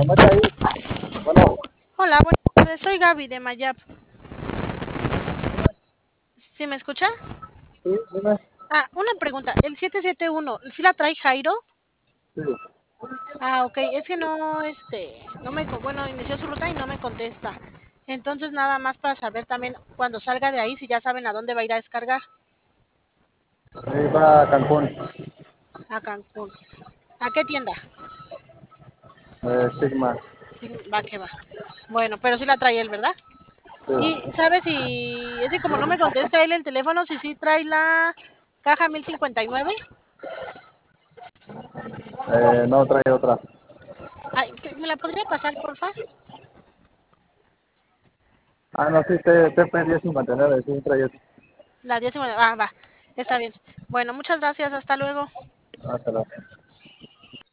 mete ahí. Bueno, Hola, buenas tardes. Soy Gaby de Mayap. ¿Sí me escucha? sí, dime. Ah, una pregunta. ¿El 771, sí la trae Jairo? Sí. Ah, ok. Es que no, no bueno, inició su ruta y no me contesta. Entonces, nada más para saber también cuando salga de ahí, si ya saben a dónde va a ir a descargar. Ahí va a Cancún. A Cancún. ¿A qué tienda? Sigma. Sí, va que va. Bueno, pero sí la trae él, ¿verdad? Sí. Y sabes si, es que como no me contesta él el teléfono, si sí trae la caja 1059. No trae otra. Ay, ¿me la podría pasar, porfa? Ah, no, sí, TP1059, sí, trae eso. La 10. Ah, va. Está bien. Bueno, muchas gracias. Hasta luego. Hasta luego.